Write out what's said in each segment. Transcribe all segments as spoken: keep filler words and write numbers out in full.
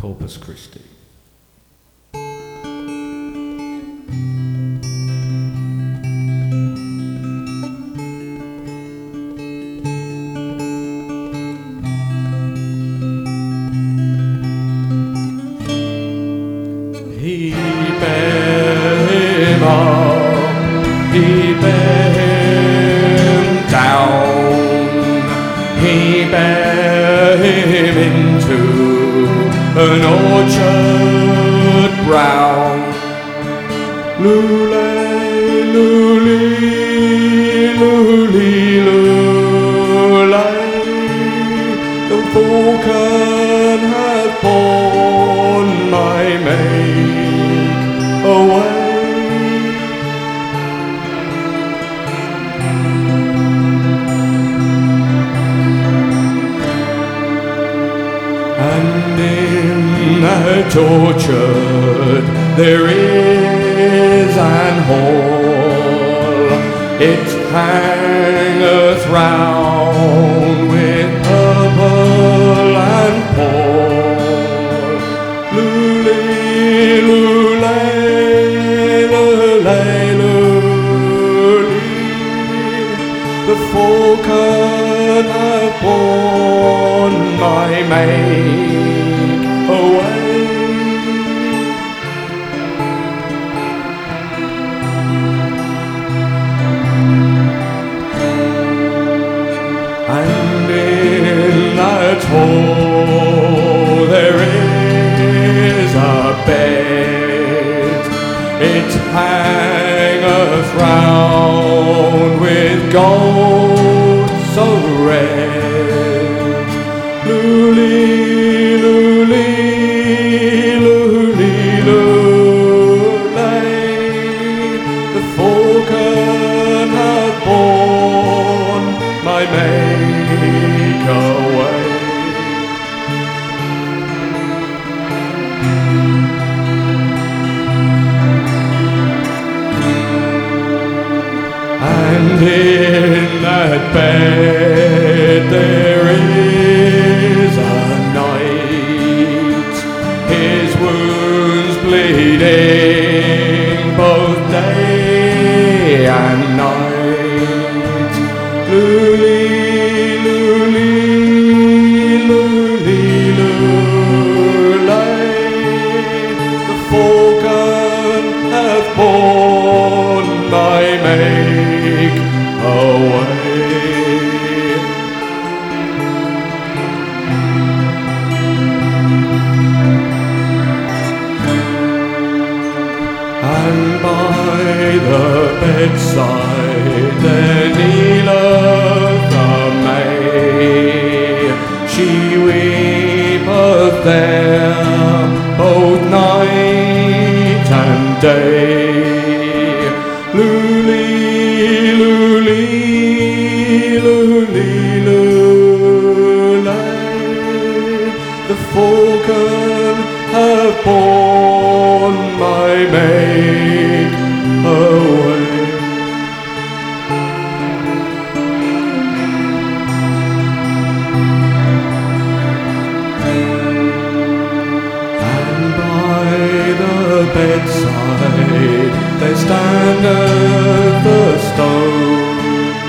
Corpus Christi. He bare him up, he bare him down, he bare him into an orchard brown. Lulay, lulee, lulee, lulay, the falcon hath borne my make away. And in that orchard there is an hall, it hangeth round with purple and pall. Lulee, lulay, lulay, lulee, the falcon hath borne my make away. And in that hall there is a bed, it hangeth round with gold so red. Lulee, lulee, lulee, lulay, the falcon hath borne my make away. And in that bed there is a knight, his wounds bleeding both day and night. Lulee, lulee, lulee, lulay, the falcon hath borne my make away. And by the bedside there kneeleth a maid, she weepeth there both night and day. Lulee, lulee, lulee, lulay, the falcon hath borne my make away. And by the bedside there standeth the stone,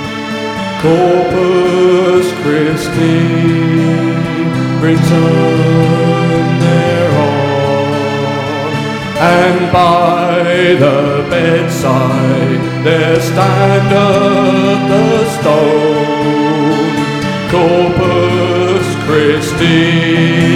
Corpus Christi, written thereon. And by the bedside there standeth the stone, Corpus Christi,